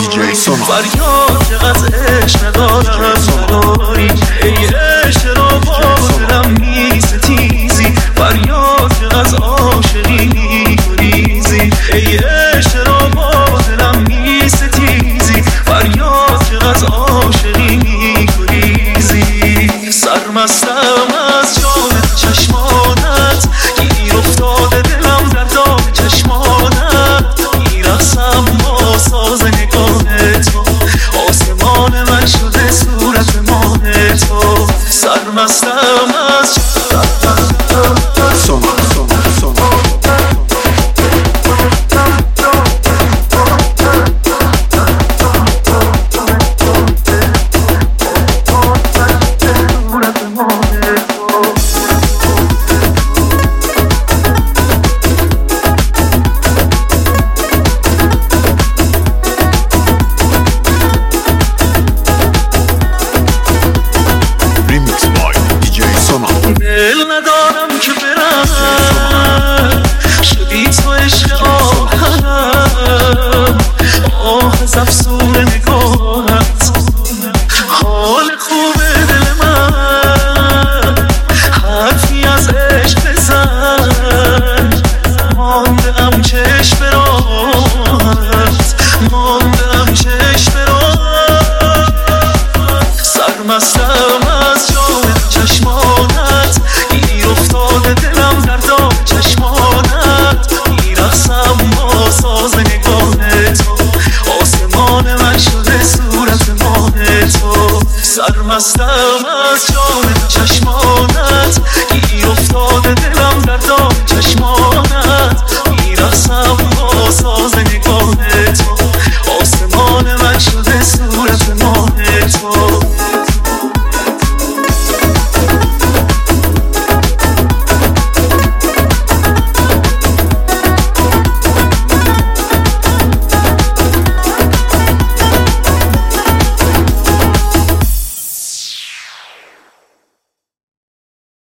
دیجی سونا. فریاد که از عشق ندارم فراری، ای عشق را با دلم میستیزی، فریاد که از عاشقی میگریزی، ای عشق را با دلم میستیزی، فریاد که از عاشقی میگریزی. سرمستم از جام چشمانت، گیر افتاده دلم در دام چشمانت، میرقصم با ساز نگاه تو، آسمان من شده صورت مان تو. سرمستم از سونا. دل ندارم که برم، شدی تو عشق آهنم، آه از افسون نگاهت، حال خوب دل من، حرفی از عشق بزن، ماندم چشم به راهت، ماندم چشم به راهت. سرمستم از جام چشمانت، گیر افتاده دلم در دام چشمانت، میرقصم با ساز نگاه تو، آسمان من شده صورت مان تو. سرمستم از